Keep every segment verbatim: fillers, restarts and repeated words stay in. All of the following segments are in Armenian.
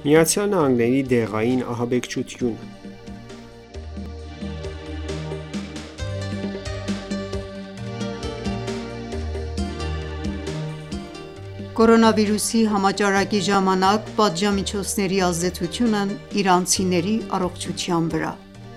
Միացյալ Նահանգների դեղային ահաբեկչությունը։ Կորոնավիրուսի համաճարակի ժամանակ պատժամիջոցների ազդեցությունն իրանցիների առողջության վրա։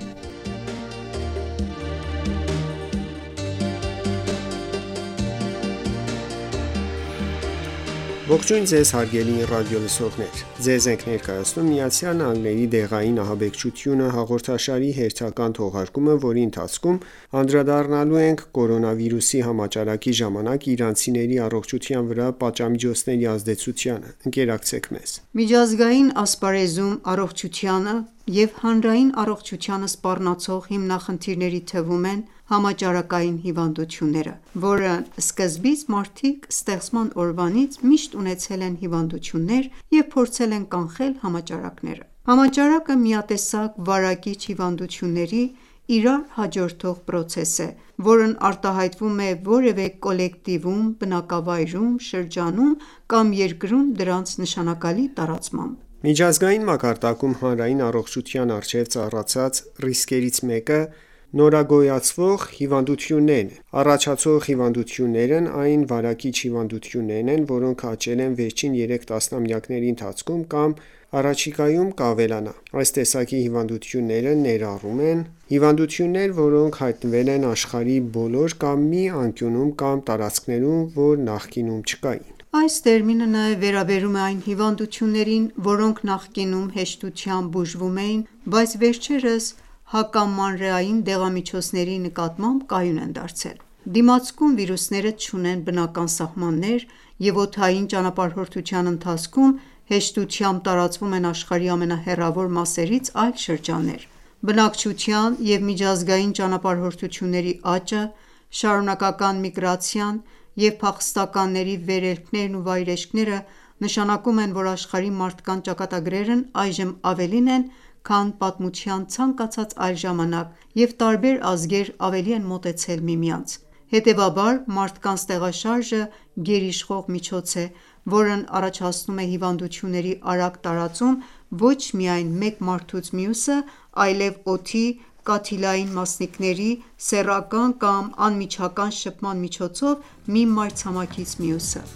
Ողջույն ձեզ հարգելի ռադիոլսողներ: Ձեզ ենք ներկայացնում «Միացյալ Նահանգների դեղային ահաբեկչությունը» հաղորդաշարի հերթական թողարկումը, որի ընթացքում անդրադառնալու ենք կորոնավիրուսի համաճարակի ժամանակ իրանցիների առողջության վրա պատժամիջոցների ազդեցությանը: Ընկերակցեք մեզ: Միջազգային ասպարեզում առողջությանը և հանրային առողջությանը սպառնացող հիմնախնդիրների թվում են համաճարակային հիվանդությունները, որն սկզբից մարդիկ ստեղծման օրվանից միշտ ունեցել են հիվանդություններ և փորձել են կանխել համաճարակները: Համաճարակը միատեսակ վարակիչ հիվանդությունների իրար հաջորդող պրոցես է, որն արտահայտվում է որևէ կոլեկտիվում, բնակավայրում, շրջանում կամ երկրում դրանց նշանակալի տարածմամբ: Միջազգային մակարդակում հանրային առողջության առջև ծառացած ռիսկերից մեկը նորագոյացվող հիվանդություններն են: Առաջացող հիվանդություններն այն վարակիչ հիվանդություններն են, որոնք աճել են վերջին երեք տասնամյակների ընթացքում կամ առաջիկայում կավելանա: Այս տեսակի հիվանդությունները ներառում են հիվանդություններ, որոնք հայտնվել են աշխարհի բոլոր կամ մի անկյունում կամ տարածքներում, որ նախկինում չկային: Այս տերմինը նաև վերաբերում է այն հիվանդություններին, որոնք նախկինում հեշտությամբ բուժվում էին, բայց վերջերս հակամանրեային դեղամիջոցների նկատմամբ կայուն են դարձել: Դիմացկուն վիրուսները չունեն բնական սահմաններ և օդային ճանապարհորդության ընթացքում հեշտությամբ տարածվում են աշխարհի ամենահեռավոր մասերից այլ շրջաններ: Բնակչության և միջազգային ճանապարհորդությունների աճը, շարունակական միգրացիան և փախստականների վերելքներն ու վայրէջքները նշանակում են, որ աշխարհի մարդկանց ճակատագրերն այժմ ավելին են, քան պատմության ցանկացած այլ ժամանակ և տարբեր ազգեր ավելի են մոտեցել միմյանց: Հետևաբար մարդկանց տեղաշարժը գերիշխող միջոց է, որն առաջացնում է հիվանդությունների արագ տարածում ոչ միայն մեկ մարդուց մյուսը, այլև օդի, կաթիլային մասնիկների, սեռական կամ անմիջական շփման միջոցով մի մայրցամաքից մյուսը: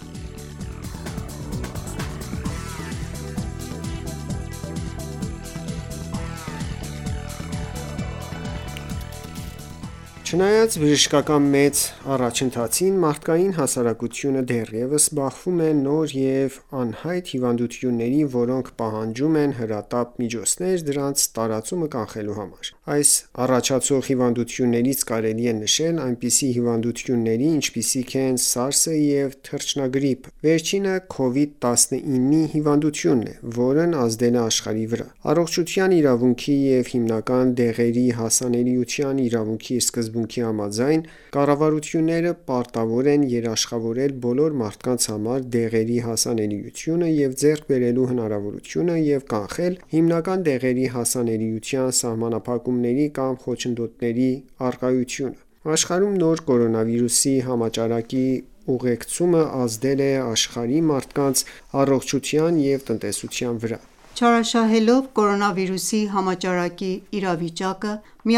Չնայած բժշկական մեծ առաջընթացին, մարդկային հասարակությունը դեռևս բախվում է նոր և անհայտ հիվանդությունների, որոնք պահանջում են հրատապ միջոցներ դրանց տարածումը կանխելու համար: Այս առաջացող հիվանդություններից կարելի է նշել այնպիսի հիվանդությունների, ինչպիսիք են SARS-ը և թռչնագրիպը: Վերջինը քովիդ տասնինը հիվանդությունն է, որն ազդել է աշխարհի վրա: Առողջության իրավունքի և հիմնական դեղերի հասանելիության իրավունքի սկզբունքի համաձայն, կառավարությունները պարտավոր են երաշխավորել բոլոր մարդկանց համար դեղերի հասանելիությունը և ձեռք բերելու հնարավորությունը և կանխել հիմնական դեղերի հասանելիության սահմանափակումների կամ խոչընդոտների առկայությունը: Աշխարհում նոր կորոնավիրուսի համաճարակի ուղեկցումը ազդել է աշխարհի մարդկանց առողջության և տնտեսության վրա: Չարաշահելով կորոնավիրուսի համաճարակի իրավիճակը,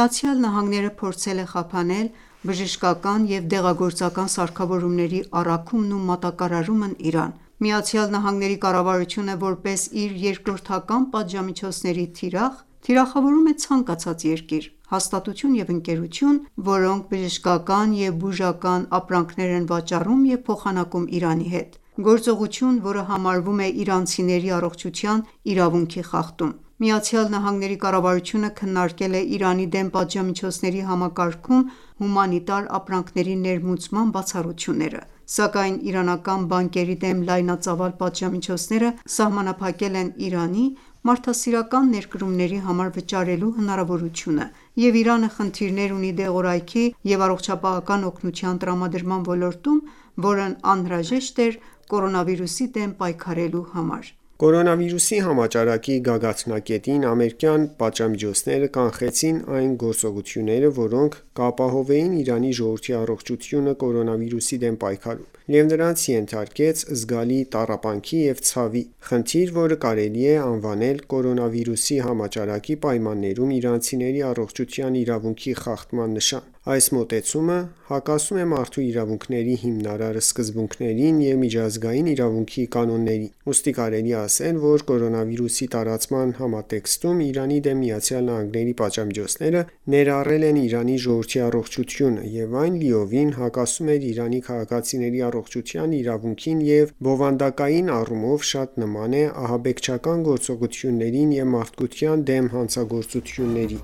ԱՄՆ-ը փորձել է խափանել բժշկական և դեղագործական սարքավորումների առաքումն ու մատակարարումն Իրան: ԱՄՆ կառավարությունը, որպես իր երկրորդական պատժամիջոցների թիրախ, թիրախավորում է ցանկացած երկիր, հաստատություն և ընկերություն, որոնք բժշկական և բուժական ապրանքներ են վաճառում և փոխանակում Իրանի հետ: Գործողություն, որը համարվում է իրանցիների առողջության իրավունքի խախտում: ԱՄՆ կառավարությունը քննարկել է Իրանի դեմ պատժամիջոցների համակարգում հումանիտար ապրանքների ներմուծման բացառությունները: Սակայն իրանական բանկերի դեմ լայնածավալ պատժամիջոցները սահմանափակել են Իրանի մարդասիրական ներկրումների համար վճարելու հնարավորությունը և Իրանը խնդիրներ ունի դեղորայքի և առողջապահական օգնության տրամադրման ոլորտում, որն անհրաժեշտ էր կորոնավիրուսի դեմ պայքարելու համար: Կորոնավիրուսի համաճարակի գագաթնակետին ամերիկյան պատժամիջոցները կանխեցին այն գործողությունները, որոնք կապահովեին Իրանի ժողովրդի առողջությունը կորոնավիրուսի դեմ պայքարում, և նրանց ենթարկեց զգալի տառապանքի և ցավի: Խնդիր, որը կարելի է անվանել կորոնավիրուսի համաճարակի պայմաններում իրանցիների առողջության իրավունքի խախտման նշան: Այս մոտեցումը հակասում է մարդու իրավունքների հիմնարար սկզբունքներին և միջազգային իրավունքի կանոններին: Ուստի կարելի է ասել, որ կորոնավիրուսի տարածման համատեքստում Իրանի դեմ ԱՄՆ-ի պատժամիջոցները ներառել են Իրանի ժողովրդի առողջությունը, և այն լիովին հակասում էր Իրանի քաղաքացիների առողջության իրավունքին և բովանդակային առումով շատ նման է ահաբեկչական գործողություններին և մարդկության դեմ հանցագործություններին: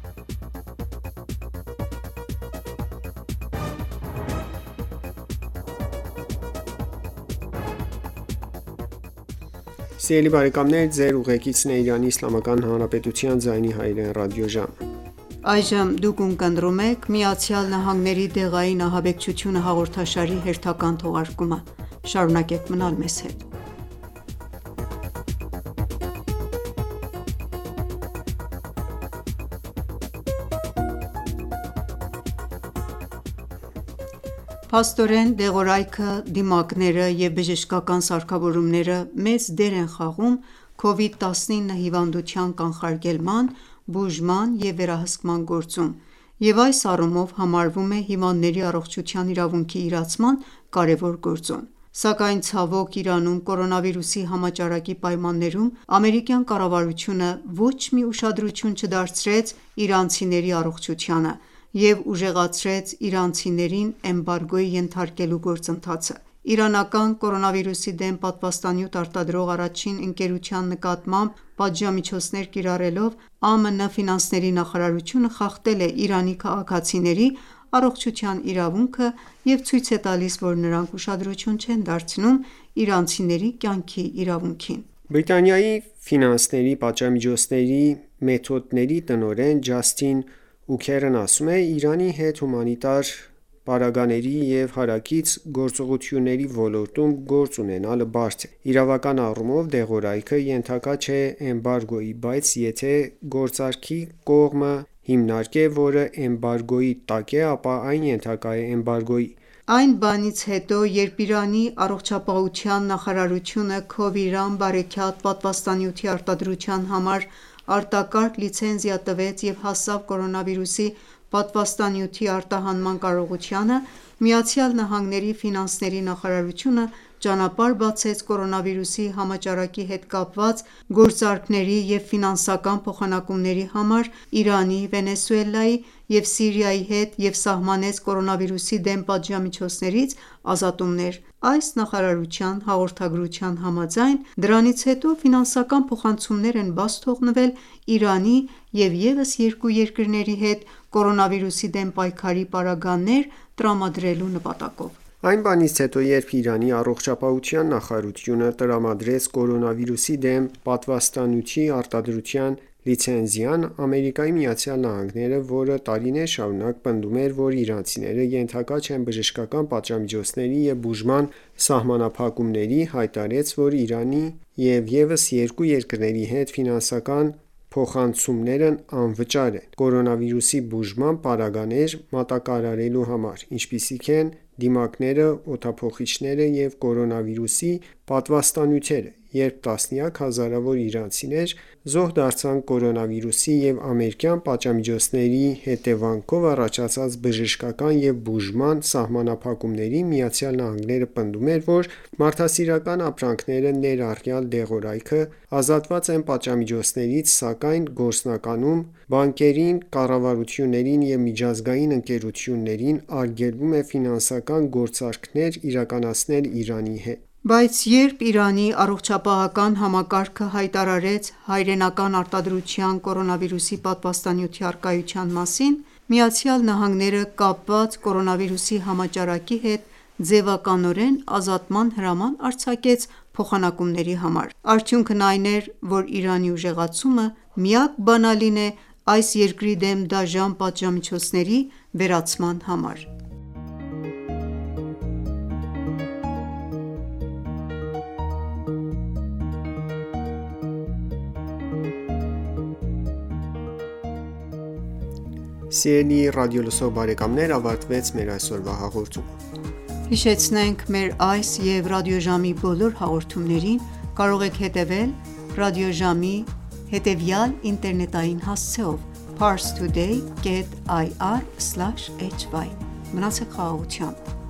Փաստորեն, դեղորայքը, դիմակները և բժշկական սարքավորումները մեծ դեր են խաղում քովիդ տասնինը հիվանդության կանխարգելման, բուժման և վերահսկման գործում և այս առումով համարվում է հիվանդների առողջության իրավունքի իրացման կարևոր գործոն: Սակայն ցավոք Իրանում կորոնավիրուսի համաճարակի պայմաններում ամերիկյան կառավարությունը ոչ մի ուշադրություն չդարձրեց իրանցիների առողջությանը և ուժեղացրեց իրանցիներին էմբարգոյի ենթարկելու գործընթացը: Իրանական կորոնավիրուսի դեմ պատվաստանյութ արտադրող առաջին ընկերության նկատմամբ պատժամիջոցներ կիրառելով ԱՄՆ ֆինանսների նախարարությունը խախտել է Իրանի քաղաքացիների առողջության իրավունքը և ցույց է տալիս, որ նրանք ուշադրություն չեն դարձնում իրանցիների կյանքի իրավունքին: Բրիտանիայի ֆինանսների պատժամիջոցների մեթոդների տնօրեն Ջասթին Ուքերն ասում է. «Իրանի հետ հումանիտար պարագաների և հարակից գործողությունների ոլորտում գործ ունենալը բարդ է: Իրավական առումով դեղորայքը ենթակա չէ էմբարգոյի, բայց եթե գործարքի կողմը հիմնարկ է, որը էմբարգոյի տակ է, ապա այն ենթակա է էմբարգոյի»: Այն բանից հետո, երբ Իրանի առողջապահության նախարարությունը Քովիրան բարեքյաթ պատվաստանյութի արտադրության համար արտակարգ լիցենզիա տվեց և հասավ կորոնավիրուսի պատվաստանյութի արտահանման կարողությանը, ԱՄՆ ֆինանսների նախարարությունը ճանապարհ բացեց կորոնավիրուսի համաճարակի հետ կապված գործարքների և ֆինանսական փոխանակումների համար Իրանի, Վենեսուելայի և Սիրիայի հետ և սահմանեց կորոնավիրուսի դեմ պատժամիջոցներից ազատումներ: Այս նախարարության հաղորդագրության համաձայն, դրանից հետո ֆինանսական փոխանցումներ են բաց թողնվել Իրանի և ևս երկու երկրների հետ կորոնավիրուսի դեմ պայքարի պարագաներ տրամադրելու նպատակով: Այն բանից հետո, երբ Իրանի առողջապահության նախարարությունը տրամադրեց կորոնավիրուսի դեմ պատվաստանյութի արտադրության լիցենզիան, ԱՄՆ-ը, որը տարիներ շարունակ պնդում էր, որ իրանցիները ենթակա չեն բժշկական պատժամիջոցների և բուժման սահմանափակումների, հայտարարեց, որ Իրանի և ևս երկու երկրների հետ ֆինանսական փոխանցումներն անվճար են կորոնավիրուսի բուժման պարագաներ մատակարարելու համար, ինչպիսիք են դիմակները, օդափոխիչները և կորոնավիրուսի պատվաստանյութերը, երբ տասնյակ հազարավոր իրանցիներ զոհ դարձան կորոնավիրուսի և ամերիկյան պատժամիջոցների հետևանքով առաջացած բժշկական և բուժման սահմանափակումներին, ԱՄՆ-ը պնդում էր, որ մարդասիրական ապրանքները, ներառյալ դեղորայքը, ազատված են պատժամիջոցներից, սակայն գործնականում բանկերին, կառավարություններին և միջազգային ընկերություններին արգելվում է ֆինանսական գործարքներ իրականացնել Իրանի հետ: Բայց երբ Իրանի առողջապահական համակարգը հայտարարեց հայրենական արտադրության կորոնավիրուսի պատվաստանյութի առկայության մասին, ԱՄՆ-ը կապված կորոնավիրուսի համաճարակի հետ ձևականորեն ազատման հրաման արձակեց փոխանակումների համար: Արդյունքն այն էր, որ Իրանի ուժեղացումը միակ բանալին է այս երկրի դեմ դաժան պատժամիջոցների վերացման համար: Սիրելի ռադիոլսող բարեկամներ, ավարտվեց մեր այսօրվա հաղորդումը։ Հիշեցնենք մեր այս և ռադիոժամի բոլոր հաղորդումներին կարող եք հետևել ռադիոժամի հետևյալ ինտերնետային հասցեով՝ parstoday dot ir slash hy: Մնացեք խաղաղությամբ։